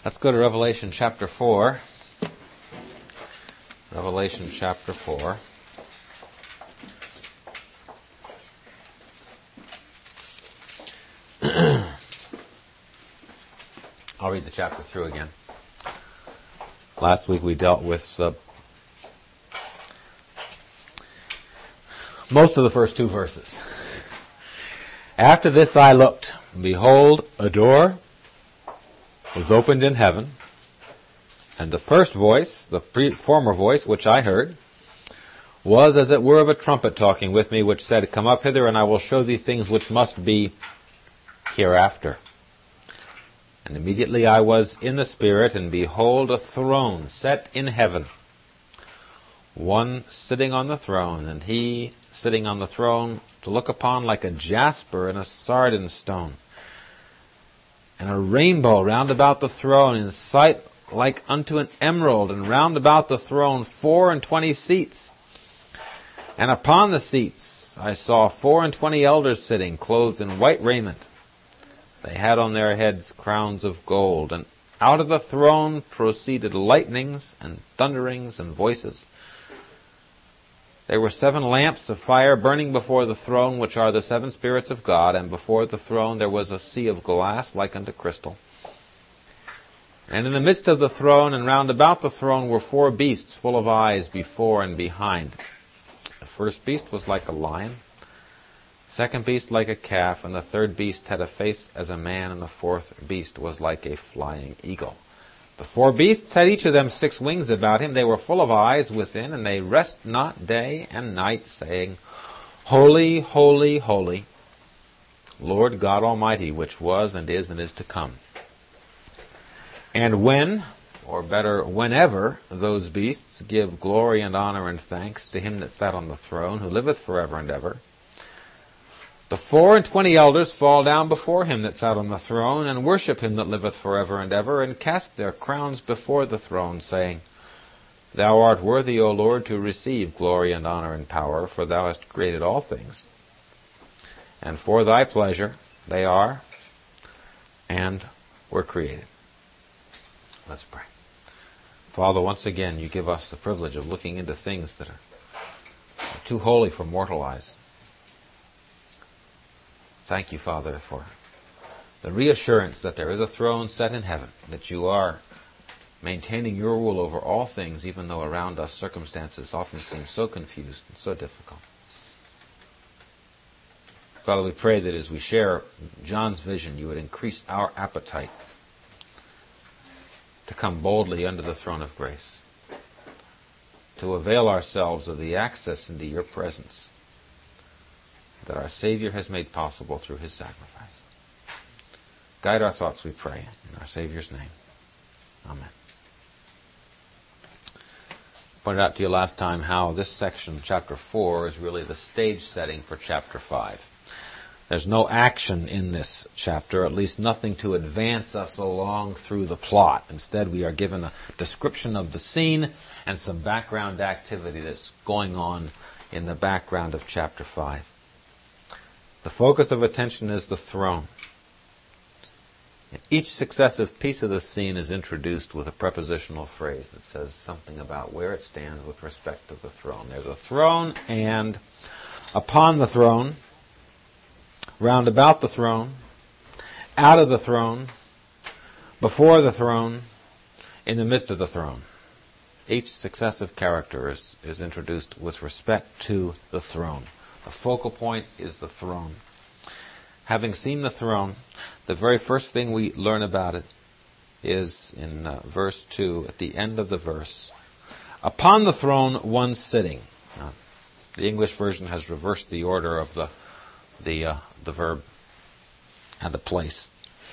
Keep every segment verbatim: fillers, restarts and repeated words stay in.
Let's go to Revelation chapter four. Revelation chapter four. I'll read the chapter through again. Last week we dealt with uh, most of the first two verses. After this I looked, and behold, a door was opened in heaven, and the first voice, the pre- former voice which I heard, was as it were of a trumpet talking with me, which said, Come up hither, and I will show thee things which must be hereafter. And immediately I was in the Spirit, and behold, a throne set in heaven, one sitting on the throne, and he sitting on the throne to look upon like a jasper and a sardine stone, and a rainbow round about the throne, in sight like unto an emerald, and round about the throne four and twenty seats. And upon the seats I saw four and twenty elders sitting, clothed in white raiment. They had on their heads crowns of gold, and out of the throne proceeded lightnings and thunderings and voices. There were seven lamps of fire burning before the throne, which are the seven spirits of God, and before the throne there was a sea of glass like unto crystal. And in the midst of the throne and round about the throne were four beasts full of eyes before and behind. The first beast was like a lion, the second beast like a calf, and the third beast had a face as a man, and the fourth beast was like a flying eagle. The four beasts had each of them six wings about him. They were full of eyes within, and they rest not day and night, saying, Holy, holy, holy, Lord God Almighty, which was and is and is to come. And when, or better, whenever, those beasts give glory and honor and thanks to him that sat on the throne, who liveth forever and ever, the four and twenty elders fall down before him that sat on the throne, and worship him that liveth forever and ever, and cast their crowns before the throne, saying, Thou art worthy, O Lord, to receive glory and honor and power, for thou hast created all things. And for thy pleasure they are and were created. Let's pray. Father, once again, you give us the privilege of looking into things that are too holy for mortal eyes. Thank you, Father, for the reassurance that there is a throne set in heaven, that you are maintaining your rule over all things, even though around us circumstances often seem so confused and so difficult. Father, we pray that as we share John's vision, you would increase our appetite to come boldly under the throne of grace, to avail ourselves of the access into your presence that our Savior has made possible through his sacrifice. Guide our thoughts, we pray, in our Savior's name. Amen. I pointed out to you last time how this section, chapter four, is really the stage setting for chapter five. There's no action in this chapter, at least nothing to advance us along through the plot. Instead, we are given a description of the scene and some background activity that's going on in the background of chapter five. The focus of attention is the throne. Each successive piece of the scene is introduced with a prepositional phrase that says something about where it stands with respect to the throne. There's a throne, and upon the throne, round about the throne, out of the throne, before the throne, in the midst of the throne. Each successive character is, is introduced with respect to the throne. The focal point is the throne. Having seen the throne, the very first thing we learn about it is in uh, verse two, at the end of the verse. Upon the throne, one sitting. Now, the English version has reversed the order of the the uh, the verb and the place.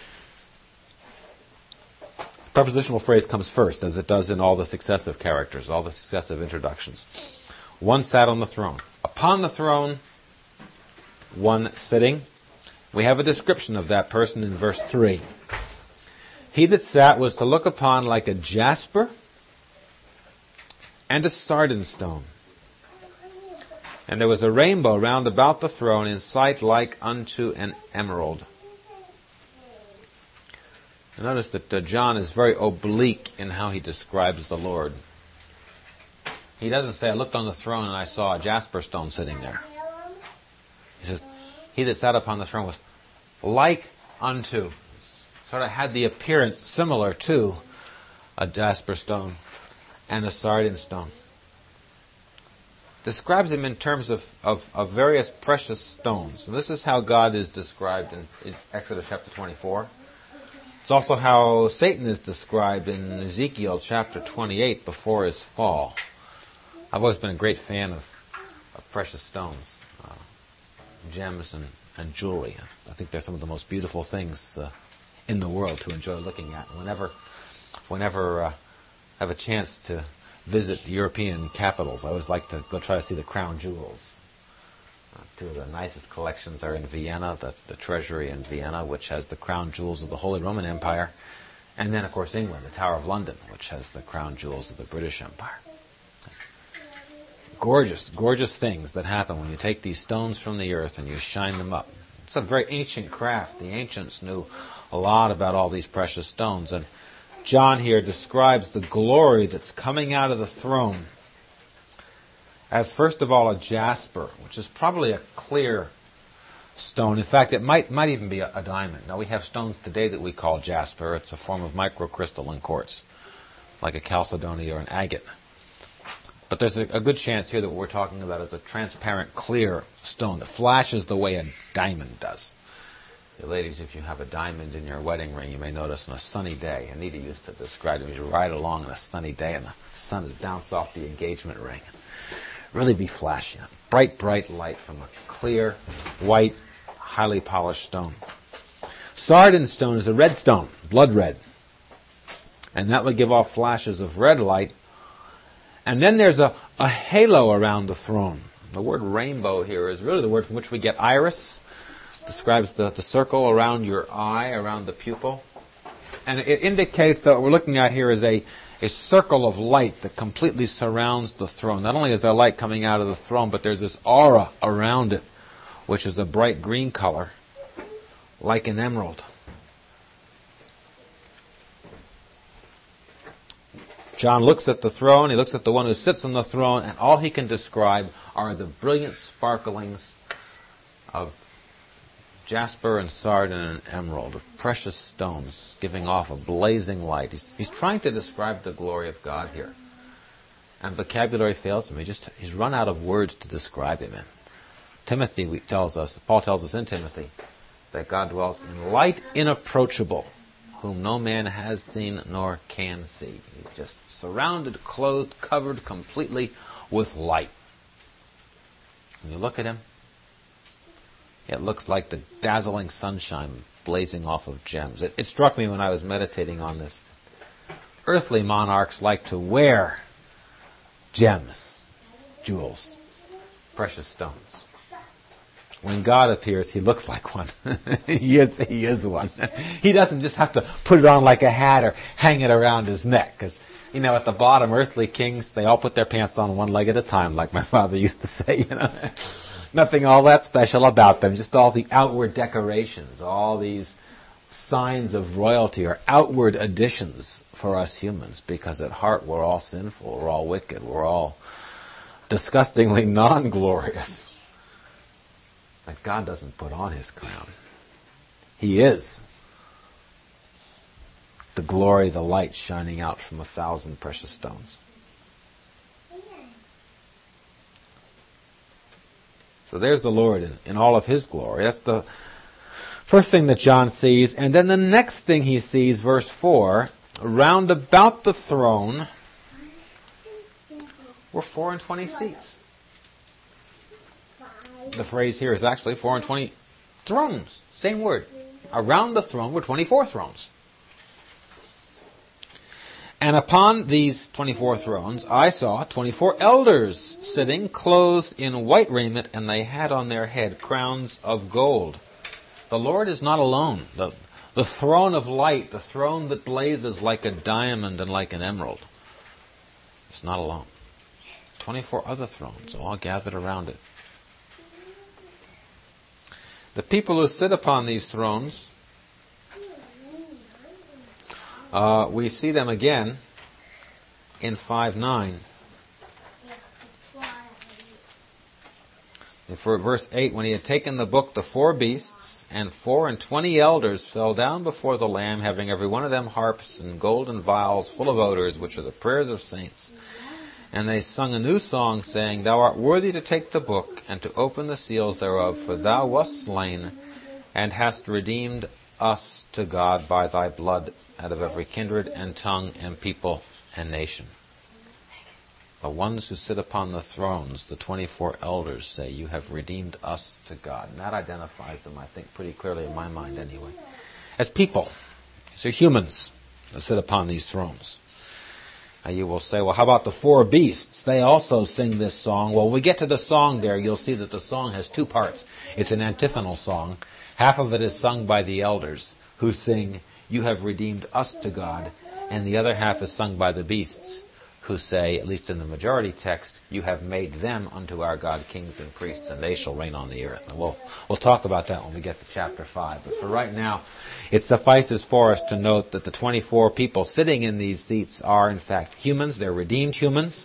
The prepositional phrase comes first, as it does in all the successive characters, all the successive introductions. One sat on the throne. Upon the throne, one sitting. We have a description of that person in verse three. He that sat was to look upon like a jasper and a sardine stone. And there was a rainbow round about the throne, in sight like unto an emerald. Notice that uh, John is very oblique in how he describes the Lord. He doesn't say, I looked on the throne and I saw a jasper stone sitting there. He says, he that sat upon the throne was like unto, sort of had the appearance similar to a jasper stone and a sardine stone. Describes him in terms of, of, of various precious stones. And this is how God is described in, in Exodus chapter twenty-four. It's also how Satan is described in Ezekiel chapter twenty-eight before his fall. I've always been a great fan of, of precious stones, uh, gems and, and jewelry. I think they're some of the most beautiful things uh, in the world to enjoy looking at. Whenever, whenever uh, I have a chance to visit European capitals, I always like to go try to see the crown jewels. Uh, two of the nicest collections are in Vienna, the, the Treasury in Vienna, which has the crown jewels of the Holy Roman Empire, and then, of course, England, the Tower of London, which has the crown jewels of the British Empire. Gorgeous, gorgeous things that happen when you take these stones from the earth and you shine them up. It's a very ancient craft. The ancients knew a lot about all these precious stones, and John here describes the glory that's coming out of the throne as, first of all, a jasper, which is probably a clear stone. In fact, it might might even be a, a diamond. Now, we have stones today that we call jasper. It's a form of microcrystalline quartz, like a chalcedony or an agate. But there's a, a good chance here that what we're talking about is a transparent, clear stone that flashes the way a diamond does. You ladies, if you have a diamond in your wedding ring, you may notice on a sunny day, Anita used to describe it as you ride along on a sunny day and the sun would bounce off the engagement ring. Really be flashy. Bright, bright light from a clear, white, highly polished stone. Sardine stone is a red stone, blood red. And that would give off flashes of red light. And then there's a, a halo around the throne. The word rainbow here is really the word from which we get iris. Describes the, the circle around your eye, around the pupil. And it indicates that what we're looking at here is a, a circle of light that completely surrounds the throne. Not only is there light coming out of the throne, but there's this aura around it, which is a bright green color, like an emerald. John looks at the throne, he looks at the one who sits on the throne, and all he can describe are the brilliant sparklings of jasper and sardine and emerald, of precious stones giving off a blazing light. He's, he's trying to describe the glory of God here. And vocabulary fails him. He just, he's run out of words to describe him in. Timothy tells us, Paul tells us in Timothy, that God dwells in light inapproachable, whom no man has seen nor can see. He's just surrounded, clothed, covered completely with light. When you look at him, it looks like the dazzling sunshine blazing off of gems. It, it struck me when I was meditating on this. Earthly monarchs like to wear gems, jewels, precious stones. When God appears, he looks like one. he is he is one. He doesn't just have to put it on like a hat or hang it around his neck. Because, you know, at the bottom, earthly kings, they all put their pants on one leg at a time, like my father used to say, you know. Nothing all that special about them, just all the outward decorations, all these signs of royalty are outward additions for us humans, because at heart we're all sinful, we're all wicked, we're all disgustingly non-glorious. But God doesn't put on his crown. He is the glory, the light shining out from a thousand precious stones. So there's the Lord in, in all of his glory. That's the first thing that John sees. And then the next thing he sees, verse four, round about the throne were four and twenty seats. The phrase here is actually four and twenty thrones. Same word. Around the throne were twenty-four thrones. And upon these twenty-four thrones I saw twenty-four elders sitting, clothed in white raiment, and they had on their head crowns of gold. The Lord is not alone. The, the throne of light, the throne that blazes like a diamond and like an emerald, is not alone. twenty-four other thrones, all gathered around it. The people who sit upon these thrones Uh, we see them again in five nine. For verse eight, when he had taken the book, the four beasts and four and twenty elders fell down before the Lamb, having every one of them harps and golden vials full of odors, which are the prayers of saints. And they sung a new song, saying, Thou art worthy to take the book and to open the seals thereof, for thou wast slain and hast redeemed us to God by thy blood out of every kindred and tongue and people and nation. The ones who sit upon the thrones, the twenty-four elders, say, You have redeemed us to God. And that identifies them, I think, pretty clearly in my mind anyway, as people. These are humans that sit upon these thrones. Now you will say, well, how about the four beasts? They also sing this song. Well, when we get to the song there, you'll see that the song has two parts. It's an antiphonal song. Half of it is sung by the elders, who sing, You have redeemed us to God. And the other half is sung by the beasts, who say, at least in the majority text, You have made them unto our God kings and priests, and they shall reign on the earth. And we'll, we'll talk about that when we get to chapter five. But for right now, it suffices for us to note that the twenty-four people sitting in these seats are, in fact, humans. They're redeemed humans.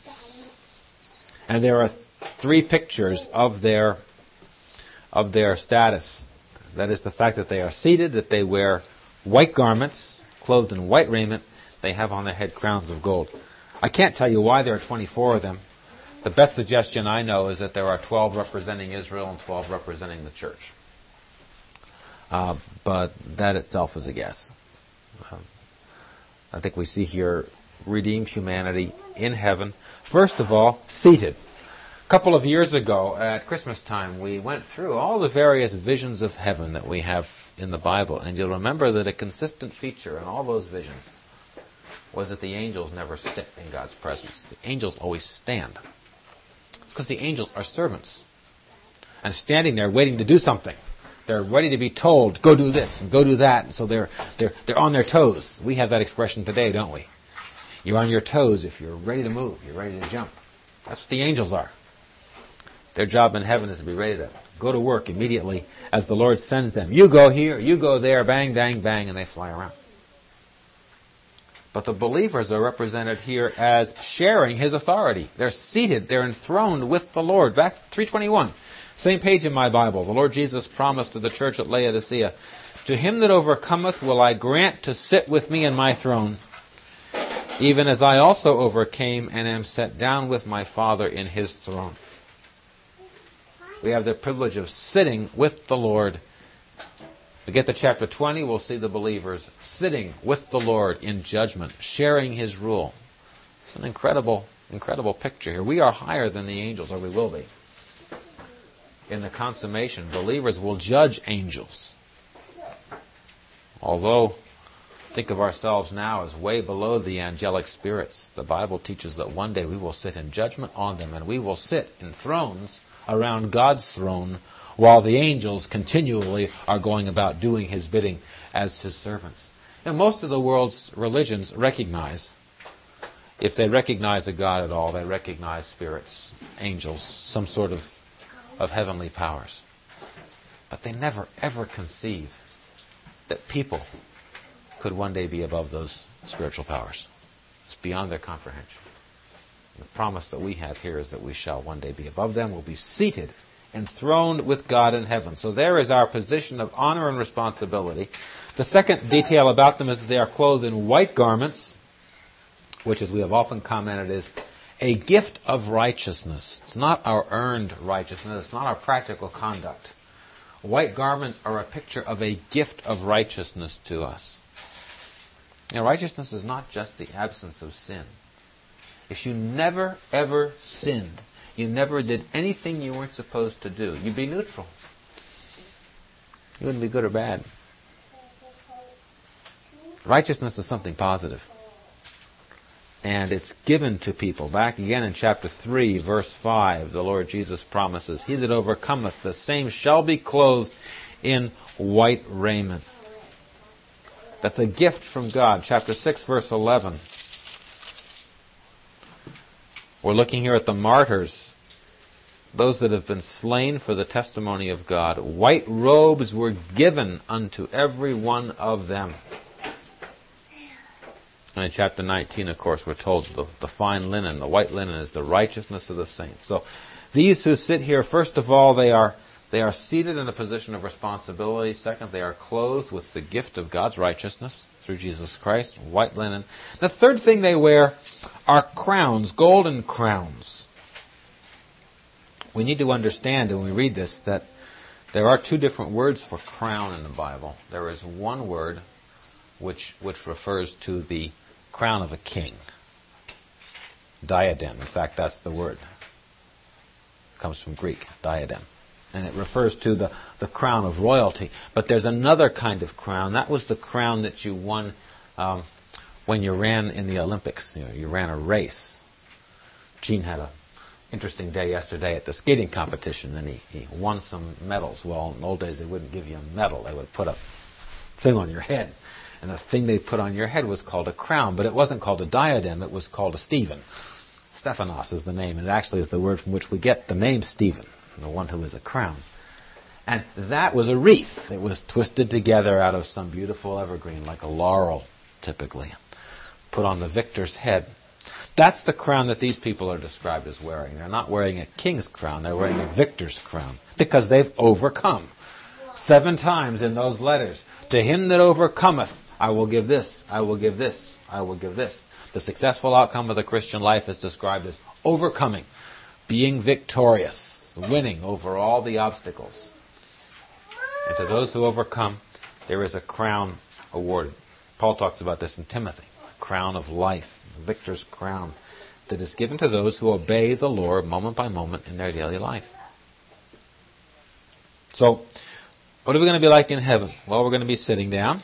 And there are three pictures of their, of their status. That is the fact that they are seated, that they wear white garments, clothed in white raiment. They have on their head crowns of gold. I can't tell you why there are twenty-four of them. The best suggestion I know is that there are twelve representing Israel and twelve representing the church. Uh, but that itself is a guess. Uh, I think we see here redeemed humanity in heaven. First of all, seated. A couple of years ago at Christmas time, we went through all the various visions of heaven that we have in the Bible. And you'll remember that a consistent feature in all those visions was that the angels never sit in God's presence. The angels always stand. It's because the angels are servants and standing there waiting to do something. They're ready to be told, go do this and go do that. And so they're, they're, they're on their toes. We have that expression today, don't we? You're on your toes if you're ready to move. You're ready to jump. That's what the angels are. Their job in heaven is to be ready to go to work immediately as the Lord sends them. You go here, you go there, bang, bang, bang, and they fly around. But the believers are represented here as sharing His authority. They're seated, they're enthroned with the Lord. Back three twenty-one, same page in my Bible. The Lord Jesus promised to the church at Laodicea, To him that overcometh will I grant to sit with me in my throne, even as I also overcame and am set down with my Father in His throne. We have the privilege of sitting with the Lord. We get to chapter twenty, we'll see the believers sitting with the Lord in judgment, sharing His rule. It's an incredible, incredible picture here. We are higher than the angels, or we will be. In the consummation, believers will judge angels. Although, think of ourselves now as way below the angelic spirits, the Bible teaches that one day we will sit in judgment on them, and we will sit in thrones around God's throne, while the angels continually are going about doing His bidding as His servants. And most of the world's religions recognize, if they recognize a God at all, they recognize spirits, angels, some sort of, of heavenly powers. But they never, ever conceive that people could one day be above those spiritual powers. It's beyond their comprehension. The promise that we have here is that we shall one day be above them. We'll be seated, enthroned with God in heaven. So there is our position of honor and responsibility. The second detail about them is that they are clothed in white garments, which, as we have often commented, is a gift of righteousness. It's not our earned righteousness. It's not our practical conduct. White garments are a picture of a gift of righteousness to us. You know, righteousness is not just the absence of sin. If you never, ever sinned, you never did anything you weren't supposed to do, you'd be neutral. You wouldn't be good or bad. Righteousness is something positive. And it's given to people. Back again in chapter three, verse five, the Lord Jesus promises, He that overcometh, the same shall be clothed in white raiment. That's a gift from God. Chapter six, verse eleven. We're looking here at the martyrs, those that have been slain for the testimony of God. White robes were given unto every one of them. And in chapter nineteen, of course, we're told the, the fine linen, the white linen is the righteousness of the saints. So these who sit here, first of all, they are they are seated in a position of responsibility. Second, they are clothed with the gift of God's righteousness through Jesus Christ, white linen. The third thing they wear are crowns, golden crowns. We need to understand when we read this that there are two different words for crown in the Bible. There is one word which which refers to the crown of a king. Diadem. In fact, that's the word. It comes from Greek, diadem. And it refers to the, the crown of royalty. But there's another kind of crown. That was the crown that you won um, when you ran in the Olympics. You know, you ran a race. Gene had an interesting day yesterday at the skating competition, and he, he won some medals. Well, in the old days, they wouldn't give you a medal. They would put a thing on your head. And the thing they put on your head was called a crown, but it wasn't called a diadem, it was called a Stephen. Stephanos is the name, and it actually is the word from which we get the name Stephen, the one who is a crown. And that was a wreath. It was twisted together out of some beautiful evergreen, like a laurel, typically, put on the victor's head. That's the crown that these people are described as wearing. They're not wearing a king's crown, they're wearing a victor's crown, because they've overcome. Seven times in those letters, to him that overcometh, I will give this, I will give this, I will give this. The successful outcome of the Christian life is described as overcoming, being victorious, winning over all the obstacles. And to those who overcome, there is a crown awarded. Paul talks about this in Timothy, a crown of life, the victor's crown that is given to those who obey the Lord moment by moment in their daily life. So, what are we going to be like in heaven? Well, we're going to be sitting down.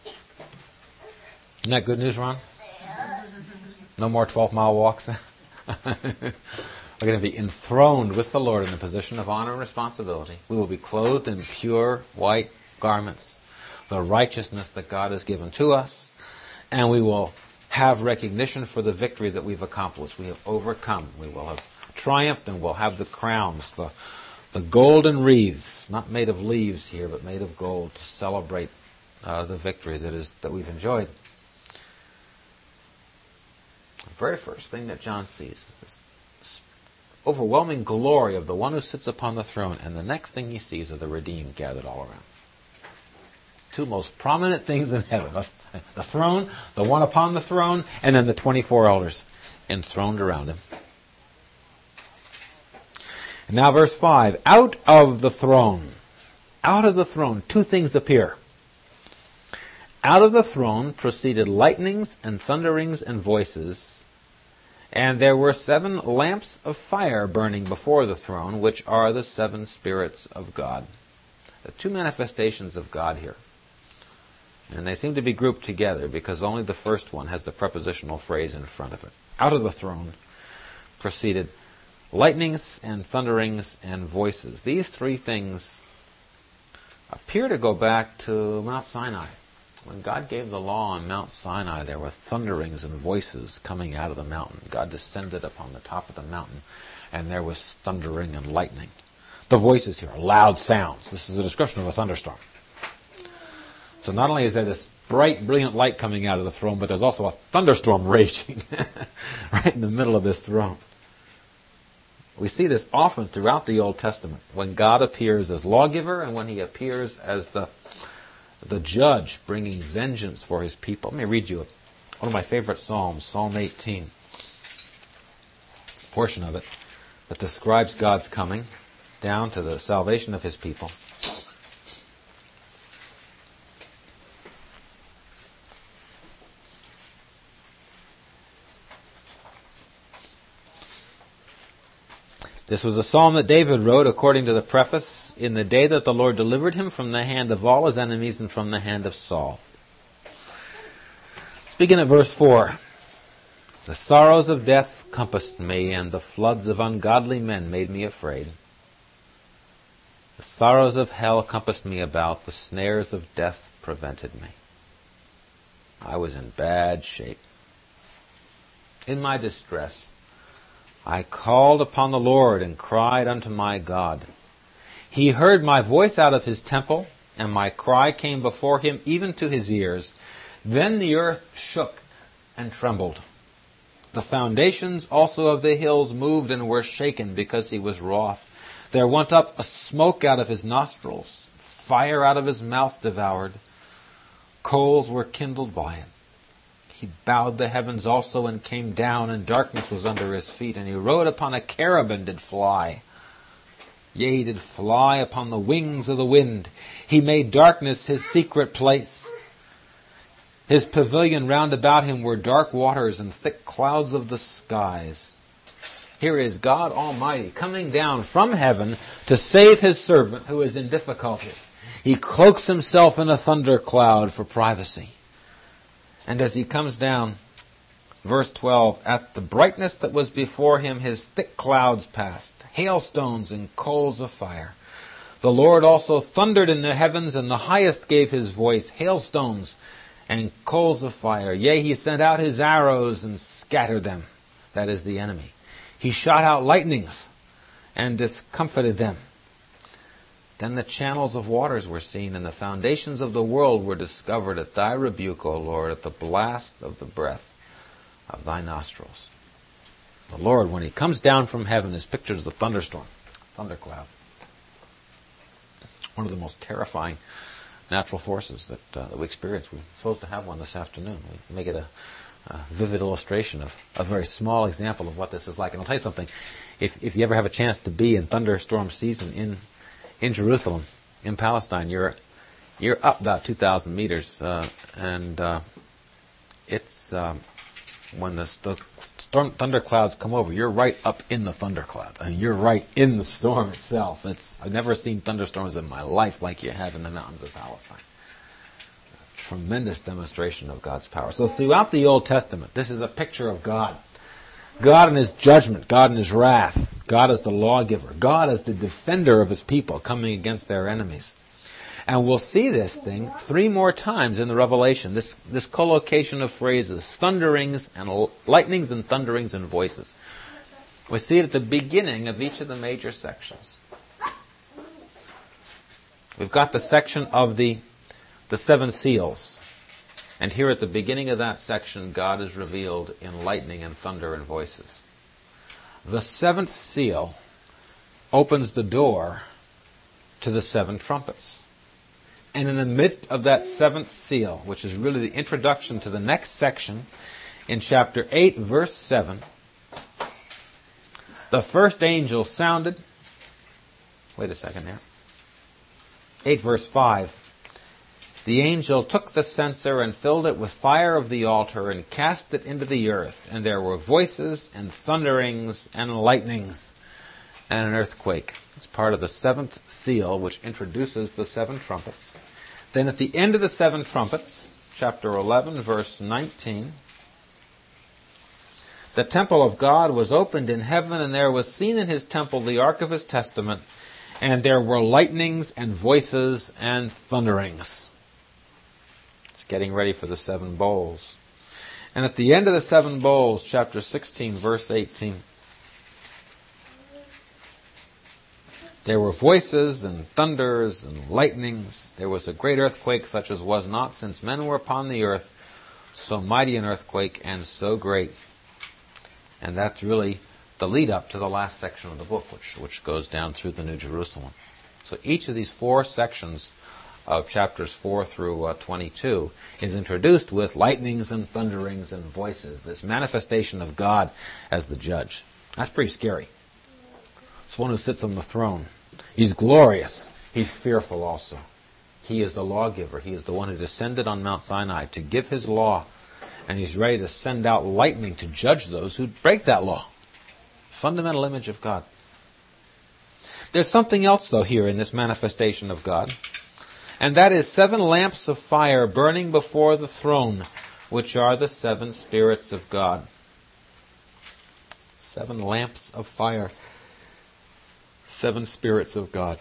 Isn't that good news, Ron? No more twelve-mile walks. We're going to be enthroned with the Lord in a position of honor and responsibility. We will be clothed in pure white garments, the righteousness that God has given to us, and we will have recognition for the victory that we've accomplished. We have overcome. We will have triumphed, and we'll have the crowns, the, the golden wreaths, not made of leaves here, but made of gold, to celebrate uh, the victory that is that we've enjoyed. The very first thing that John sees is this, this overwhelming glory of the one who sits upon the throne, and the next thing he sees are the redeemed gathered all around. Two most prominent things in heaven. The throne, the one upon the throne, and then the twenty-four elders enthroned around him. And now verse five. Out of the throne, out of the throne, two things appear. Out of the throne proceeded lightnings and thunderings and voices, and there were seven lamps of fire burning before the throne, which are the seven spirits of God. The two manifestations of God here. And they seem to be grouped together because only the first one has the prepositional phrase in front of it. Out of the throne proceeded lightnings and thunderings and voices. These three things appear to go back to Mount Sinai. When God gave the law on Mount Sinai, there were thunderings and voices coming out of the mountain. God descended upon the top of the mountain, and there was thundering and lightning. The voices here are loud sounds. This is a description of a thunderstorm. So not only is there this bright, brilliant light coming out of the throne, but there's also a thunderstorm raging right in the middle of this throne. We see this often throughout the Old Testament, when God appears as lawgiver and when he appears as the the judge bringing vengeance for his people. Let me read you one of my favorite psalms, Psalm eighteen. A portion of it that describes God's coming down to the salvation of his people. This was a psalm that David wrote according to the preface, in the day that the Lord delivered him from the hand of all his enemies and from the hand of Saul. Let's begin at verse four. The sorrows of death compassed me, and the floods of ungodly men made me afraid. The sorrows of hell compassed me about, the snares of death prevented me. I was in bad shape. In my distress, I called upon the Lord and cried unto my God. He heard my voice out of his temple, and my cry came before him even to his ears. Then the earth shook, and trembled. The foundations also of the hills moved and were shaken, because he was wroth. There went up a smoke out of his nostrils, fire out of his mouth devoured. Coals were kindled by it. He bowed the heavens also and came down, and darkness was under his feet. And he rode upon a cherub and did fly. Yea, he did fly upon the wings of the wind. He made darkness his secret place. His pavilion round about him were dark waters and thick clouds of the skies. Here is God Almighty coming down from heaven to save his servant who is in difficulty. He cloaks himself in a thundercloud for privacy. And as he comes down, verse twelve, at the brightness that was before him, his thick clouds passed, hailstones and coals of fire. The Lord also thundered in the heavens, and the highest gave his voice, hailstones and coals of fire. Yea, he sent out his arrows and scattered them. That is the enemy. He shot out lightnings and discomfited them. Then the channels of waters were seen, and the foundations of the world were discovered at thy rebuke, O Lord, at the blast of the breath of thy nostrils. The Lord, when he comes down from heaven, is pictured as a thunderstorm, thundercloud. One of the most terrifying natural forces that, uh, that we experience. We're supposed to have one this afternoon. We make it a, a vivid illustration of a very small example of what this is like. And I'll tell you something. If, if you ever have a chance to be in thunderstorm season in in Jerusalem, in Palestine, you're you're up about two thousand meters, uh, and uh, it's um, when the, the storm thunderclouds come over, you're right up in the thunderclouds. I mean, you're right in the storm itself. It's I've never seen thunderstorms in my life like you have in the mountains of Palestine. A tremendous demonstration of God's power. So throughout the Old Testament, this is a picture of God. God in his judgment, God in his wrath, God as the lawgiver, God as the defender of his people coming against their enemies. And we'll see this thing three more times in the Revelation, this, this collocation of phrases, thunderings and lightnings and thunderings and voices. We see it at the beginning of each of the major sections. We've got the section of the, the seven seals. And here at the beginning of that section, God is revealed in lightning and thunder and voices. The seventh seal opens the door to the seven trumpets. And in the midst of that seventh seal, which is really the introduction to the next section, in chapter eight, verse seven, the first angel sounded. Wait a second here. eight, verse five. The angel took the censer and filled it with fire of the altar and cast it into the earth. And there were voices and thunderings and lightnings and an earthquake. It's part of the seventh seal, which introduces the seven trumpets. Then at the end of the seven trumpets, chapter eleven, verse nineteen, the temple of God was opened in heaven, and there was seen in his temple the ark of his testament, and there were lightnings and voices and thunderings. It's getting ready for the seven bowls. And at the end of the seven bowls, chapter sixteen, verse eighteen, there were voices and thunders and lightnings. There was a great earthquake such as was not since men were upon the earth, so mighty an earthquake and so great. And that's really the lead up to the last section of the book, which, which goes down through the New Jerusalem. So each of these four sections of chapters four through uh, twenty-two is introduced with lightnings and thunderings and voices, this manifestation of God as the judge. That's pretty scary. It's one who sits on the throne. He's glorious. He's fearful also. He is the lawgiver. He is the one who descended on Mount Sinai to give his law, and he's ready to send out lightning to judge those who break that law. Fundamental image of God. There's something else, though, here in this manifestation of God. And that is seven lamps of fire burning before the throne, which are the seven spirits of God. Seven lamps of fire. Seven spirits of God.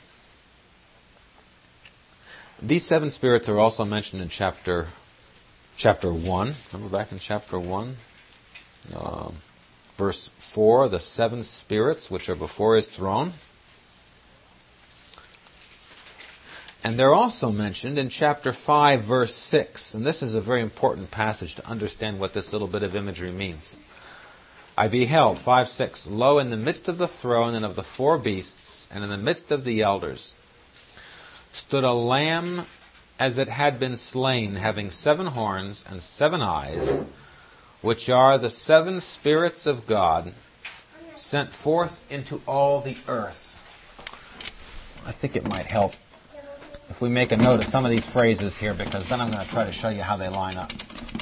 These seven spirits are also mentioned in chapter chapter one. Remember back in chapter one? Uh, verse four, the seven spirits which are before his throne. And they're also mentioned in chapter five, verse six. And this is a very important passage to understand what this little bit of imagery means. I beheld, five six, lo, in the midst of the throne and of the four beasts, and in the midst of the elders, stood a lamb as it had been slain, having seven horns and seven eyes, which are the seven spirits of God, sent forth into all the earth. I think it might help if we make a note of some of these phrases here, because then I'm going to try to show you how they line up.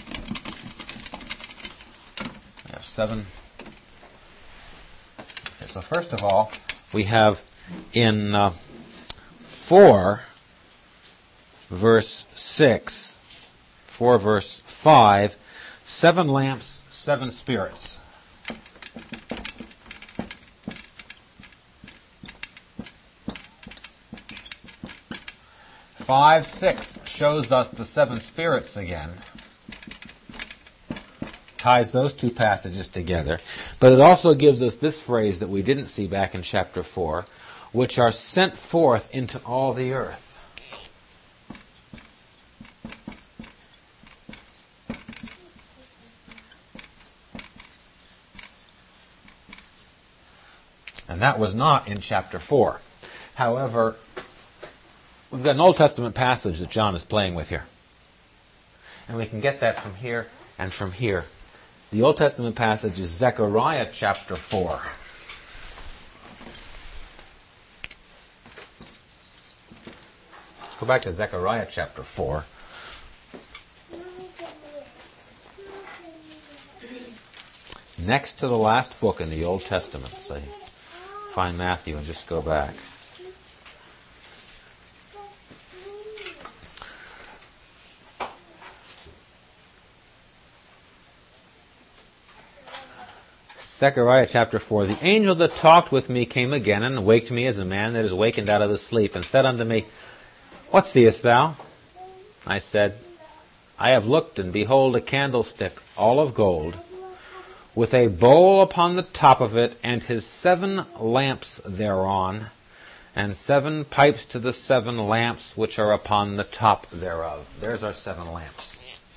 We have seven. Okay, so first of all, we have in uh, four, verse six, four, verse five, seven lamps, seven spirits. five six shows us the seven spirits again. Ties those two passages together. But it also gives us this phrase that we didn't see back in chapter four, which are sent forth into all the earth. And that was not in chapter four. However, we've got an Old Testament passage that John is playing with here. And we can get that from here and from here. The Old Testament passage is Zechariah chapter four. Let's go back to Zechariah chapter four. Next to the last book in the Old Testament. So find Matthew and just go back. Zechariah chapter four. The angel that talked with me came again and waked me as a man that is wakened out of his sleep, and said unto me, What seest thou? I said, I have looked, and behold a candlestick, all of gold, with a bowl upon the top of it, and his seven lamps thereon, and seven pipes to the seven lamps which are upon the top thereof. There's our seven lamps.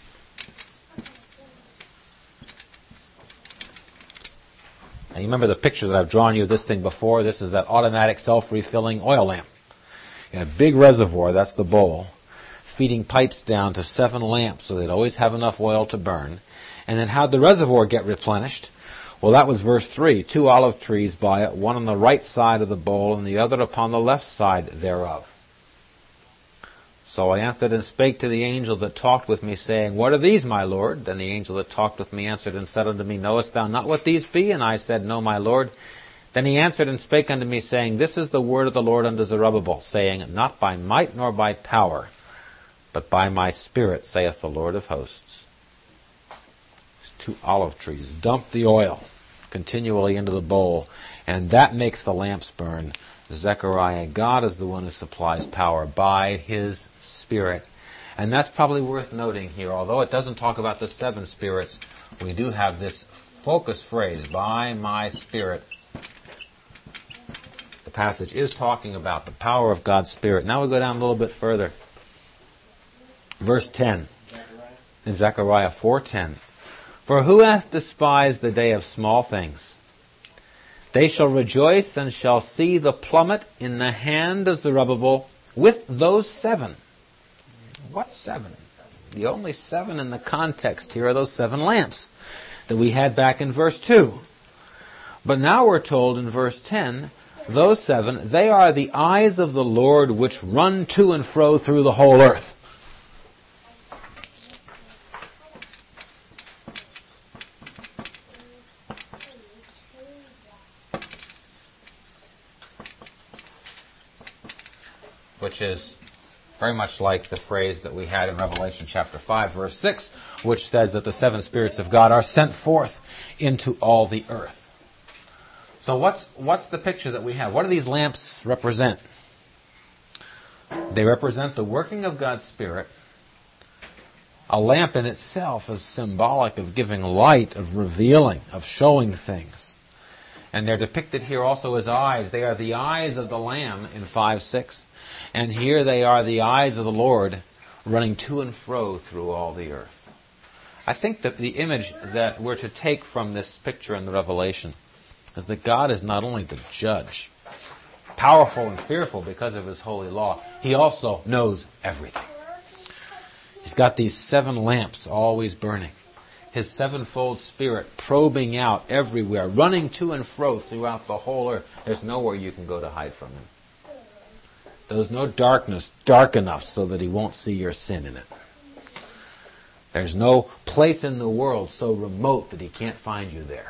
Now you remember the picture that I've drawn you of this thing before? This is that automatic self-refilling oil lamp. In a big reservoir, that's the bowl, feeding pipes down to seven lamps so they'd always have enough oil to burn. And then how'd the reservoir get replenished? Well, that was verse three. Two olive trees by it, one on the right side of the bowl and the other upon the left side thereof. So I answered and spake to the angel that talked with me, saying, What are these, my Lord? Then the angel that talked with me answered and said unto me, Knowest thou not what these be? And I said, No, my Lord. Then he answered and spake unto me, saying, This is the word of the Lord unto Zerubbabel, saying, Not by might nor by power, but by my Spirit, saith the Lord of hosts. Two olive trees. Dump the oil continually into the bowl, and that makes the lamps burn. Zechariah, God is the one who supplies power by His Spirit. And that's probably worth noting here. Although it doesn't talk about the seven spirits, we do have this focus phrase, by my Spirit. The passage is talking about the power of God's Spirit. Now we go down a little bit further. Verse ten. Zechariah. In Zechariah four ten. For who hath despised the day of small things? They shall rejoice and shall see the plummet in the hand of Zerubbabel with those seven. What seven? The only seven in the context here are those seven lamps that we had back in verse two. But now we're told in verse ten, those seven, they are the eyes of the Lord which run to and fro through the whole earth. Which is very much like the phrase that we had in Revelation chapter five, verse six, which says that the seven spirits of God are sent forth into all the earth. So what's what's the picture that we have? What do these lamps represent? They represent the working of God's Spirit. A lamp in itself is symbolic of giving light, of revealing, of showing things. And they're depicted here also as eyes. They are the eyes of the Lamb in five six. And here they are the eyes of the Lord running to and fro through all the earth. I think that the image that we're to take from this picture in the Revelation is that God is not only the judge, powerful and fearful because of His holy law, He also knows everything. He's got these seven lamps always burning. His sevenfold Spirit probing out everywhere, running to and fro throughout the whole earth. There's nowhere you can go to hide from Him. There's no darkness dark enough so that He won't see your sin in it. There's no place in the world so remote that He can't find you there.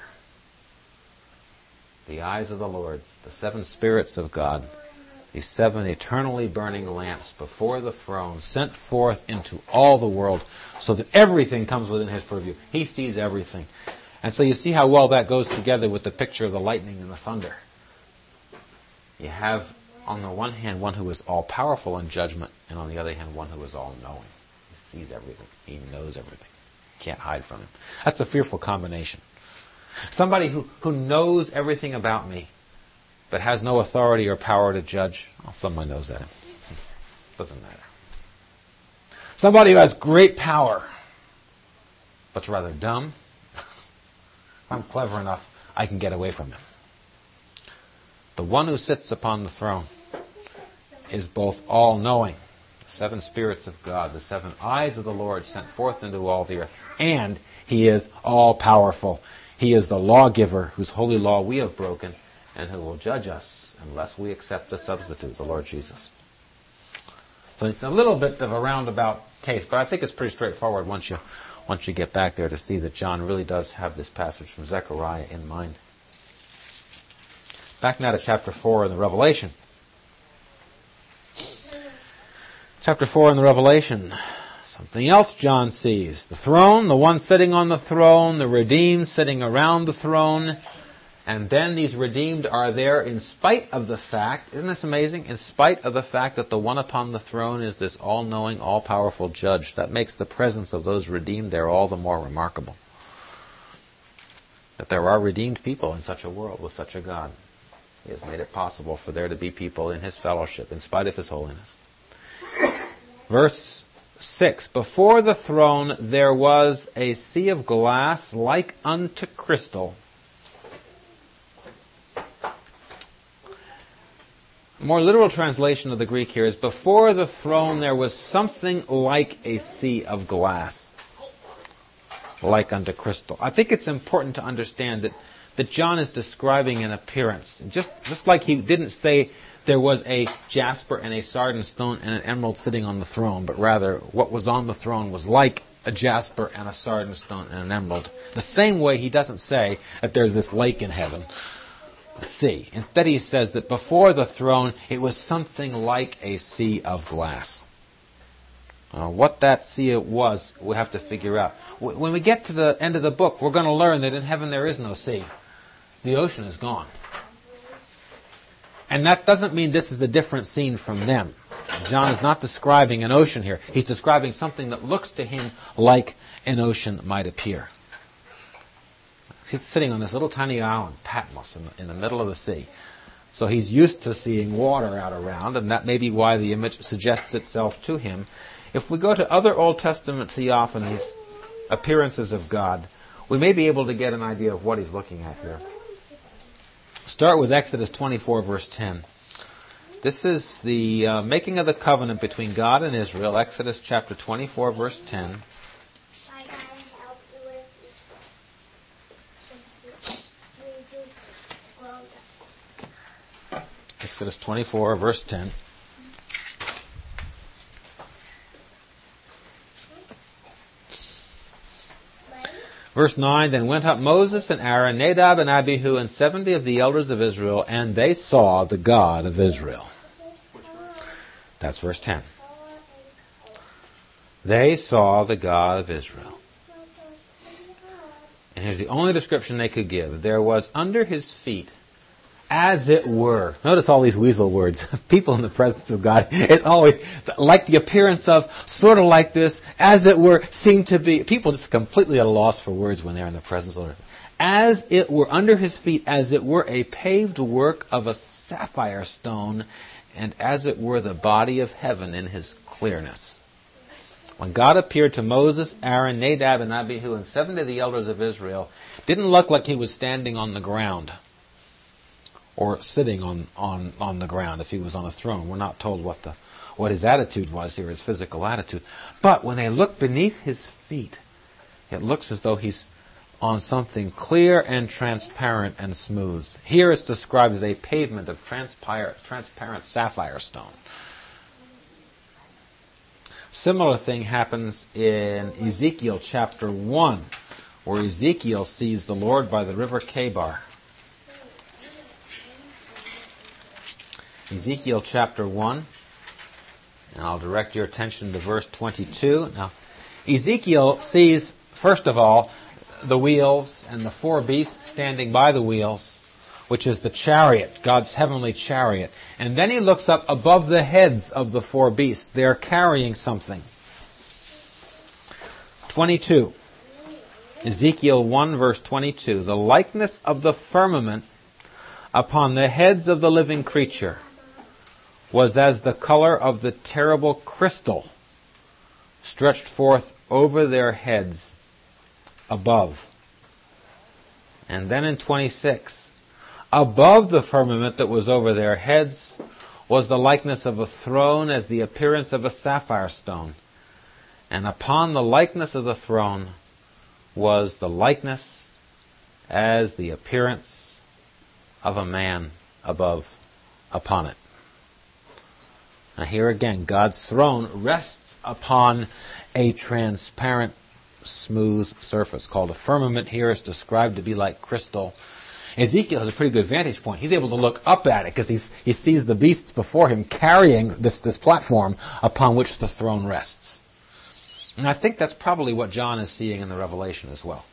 The eyes of the Lord, the seven spirits of God, these seven eternally burning lamps before the throne, sent forth into all the world so that everything comes within His purview. He sees everything. And so you see how well that goes together with the picture of the lightning and the thunder. You have, on the one hand, one who is all-powerful in judgment, and on the other hand, one who is all-knowing. He sees everything. He knows everything. Can't hide from Him. That's a fearful combination. Somebody who, who knows everything about me, but has no authority or power to judge. I'll thumb my nose at him. Doesn't matter. Somebody who has great power, but's rather dumb. If I'm clever enough, I can get away from him. The one who sits upon the throne is both all-knowing, the seven spirits of God, the seven eyes of the Lord sent forth into all the earth, and He is all-powerful. He is the lawgiver whose holy law we have broken, and who will judge us unless we accept the substitute, the Lord Jesus. So it's a little bit of a roundabout case, but I think it's pretty straightforward once you once you get back there to see that John really does have this passage from Zechariah in mind. Back now to chapter four in the Revelation. Chapter four in the Revelation. Something else John sees. The throne, the one sitting on the throne, the redeemed sitting around the throne. And then these redeemed are there in spite of the fact, isn't this amazing? In spite of the fact that the one upon the throne is this all-knowing, all-powerful judge. That makes the presence of those redeemed there all the more remarkable. That there are redeemed people in such a world with such a God. He has made it possible for there to be people in His fellowship in spite of His holiness. Verse six. Before the throne there was a sea of glass like unto crystal. More literal translation of the Greek here is, before the throne there was something like a sea of glass, like unto crystal. I think it's important to understand that, that John is describing an appearance. Just, just like he didn't say there was a jasper and a sardine stone and an emerald sitting on the throne, but rather what was on the throne was like a jasper and a sardine stone and an emerald. The same way he doesn't say that there's this lake in heaven. Sea. Instead he says that before the throne it was something like a sea of glass. Uh, what that sea was, we have to figure out. When we get to the end of the book, we're going to learn that in heaven there is no sea. The ocean is gone. And that doesn't mean this is a different scene from them. John is not describing an ocean here. He's describing something that looks to him like an ocean might appear. He's sitting on this little tiny island, Patmos, in the, in the middle of the sea. So he's used to seeing water out around, and that may be why the image suggests itself to him. If we go to other Old Testament theophanies, appearances of God, we may be able to get an idea of what he's looking at here. Start with Exodus twenty-four, verse ten. This is the uh, making of the covenant between God and Israel, Exodus chapter twenty-four, verse ten. Exodus twenty-four, verse ten. Verse nine, then went up Moses and Aaron, Nadab and Abihu, and seventy of the elders of Israel, and they saw the God of Israel. That's verse ten. They saw the God of Israel. And here's the only description they could give. There was under his feet, as it were. Notice all these weasel words. People in the presence of God. It always, like the appearance of, sort of like this, as it were, seem to be. People just completely at a loss for words when they're in the presence of the Lord. as it were under his feet, as it were a paved work of a sapphire stone, and as it were the body of heaven in his clearness. When God appeared to Moses, Aaron, Nadab, and Abihu, and seventy of the elders of Israel, it didn't look like he was standing on the ground or sitting on, on, on the ground if he was on a throne. We're not told what the what his attitude was here, his physical attitude. But when they look beneath his feet, it looks as though he's on something clear and transparent and smooth. Here it's described as a pavement of transparent, transparent sapphire stone. Similar thing happens in Ezekiel chapter one, where Ezekiel sees the Lord by the river Chebar. Ezekiel chapter one, and I'll direct your attention to verse twenty-two. Now, Ezekiel sees, first of all, the wheels and the four beasts standing by the wheels, which is the chariot, God's heavenly chariot. And then he looks up above the heads of the four beasts. They're carrying something. twenty-two. Ezekiel one, verse twenty-two. The likeness of the firmament upon the heads of the living creature was as the color of the terrible crystal stretched forth over their heads above. And then in twenty-six, above the firmament that was over their heads was the likeness of a throne as the appearance of a sapphire stone. And upon the likeness of the throne was the likeness as the appearance of a man above upon it. Now here again, God's throne rests upon a transparent, smooth surface called a firmament. Here is described to be like crystal. Ezekiel has a pretty good vantage point. He's able to look up at it because he's, he sees the beasts before him carrying this, this platform upon which the throne rests. And I think that's probably what John is seeing in the Revelation as well.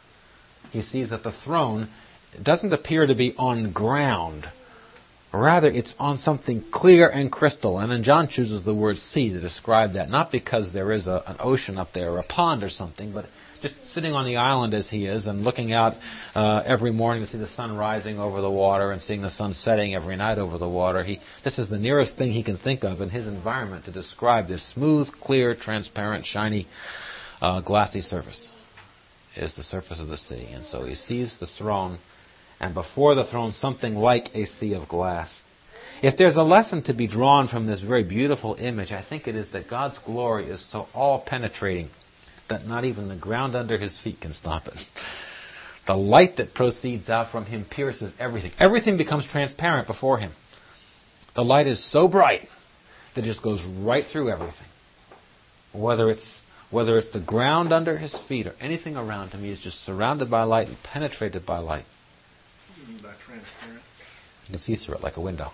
He sees that the throne doesn't appear to be on ground. Rather, it's on something clear and crystal. And then John chooses the word sea to describe that, not because there is a, an ocean up there or a pond or something, but just sitting on the island as he is and looking out uh, every morning to see the sun rising over the water and seeing the sun setting every night over the water. He, this is the nearest thing he can think of in his environment to describe this smooth, clear, transparent, shiny, uh, glassy surface is the surface of the sea. And so he sees the throne, and before the throne something like a sea of glass. If there's a lesson to be drawn from this very beautiful image, I think it is that God's glory is so all-penetrating that not even the ground under his feet can stop it. The light that proceeds out from him pierces everything. Everything becomes transparent before him. The light is so bright that it just goes right through everything. Whether it's whether it's the ground under his feet or anything around him, he is just surrounded by light and penetrated by light. What do you mean by transparent? You can see through it like a window.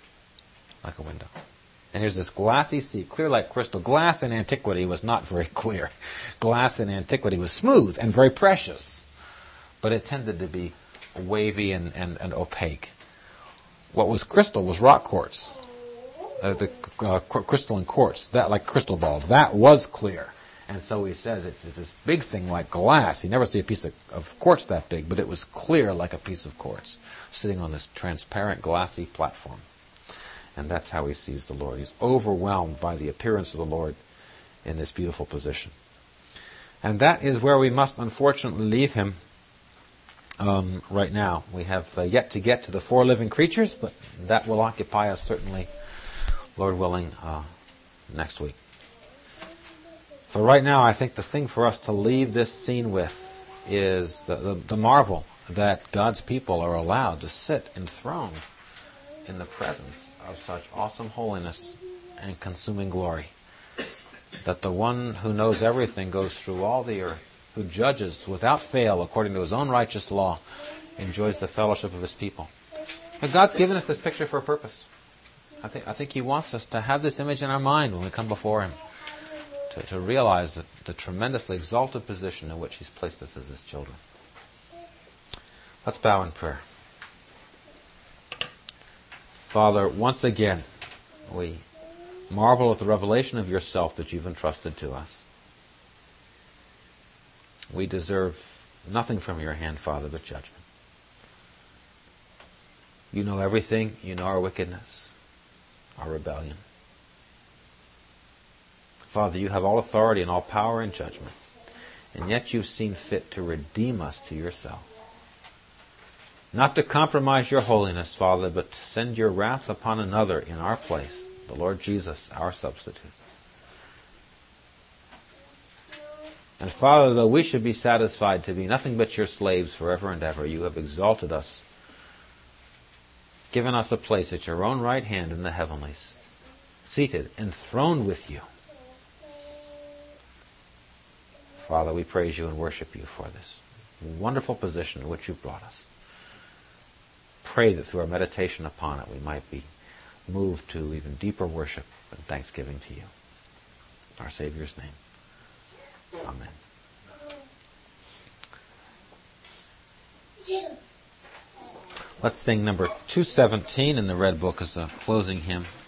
Like a window. And here's this glassy sea, clear like crystal. Glass in antiquity was not very clear. Glass in antiquity was smooth and very precious. But it tended to be wavy and, and, and opaque. What was crystal was rock quartz. Uh, the uh, crystalline quartz, that like crystal ball, that was clear. And so he says it's, it's this big thing like glass. You never see a piece of, of quartz that big, but it was clear like a piece of quartz, sitting on this transparent, glassy platform. And that's how he sees the Lord. He's overwhelmed by the appearance of the Lord in this beautiful position. And that is where we must unfortunately leave him um, right now. We have uh, yet to get to the four living creatures, but that will occupy us certainly, Lord willing, uh, next week. For right now, I think the thing for us to leave this scene with is the, the, the marvel that God's people are allowed to sit enthroned in the presence of such awesome holiness and consuming glory. That the one who knows everything goes through all the earth, who judges without fail according to his own righteous law, enjoys the fellowship of his people. And God's given us this picture for a purpose. I think, I think he wants us to have this image in our mind when we come before him, to, to realize the, the tremendously exalted position in which he's placed us as his children. Let's bow in prayer. Father, once again, we marvel at the revelation of yourself that you've entrusted to us. We deserve Nothing from your hand, Father, but judgment. You know everything. You know our wickedness, our rebellion. Father, you have all authority and all power and judgment. And yet you've seen fit to redeem us to yourself. Not to compromise your holiness, Father, but to send your wrath upon another in our place, the Lord Jesus, our substitute. And Father, though we should be satisfied to be nothing but your slaves forever and ever, you have exalted us, given us a place at your own right hand in the heavenlies, seated, enthroned with you. Father, we praise you and worship you for this wonderful position in which you've brought us. Pray that through our meditation upon it we might be moved to even deeper worship and thanksgiving to you. In our Savior's name. Amen. Let's sing number two seventeen in the Red Book as a closing hymn.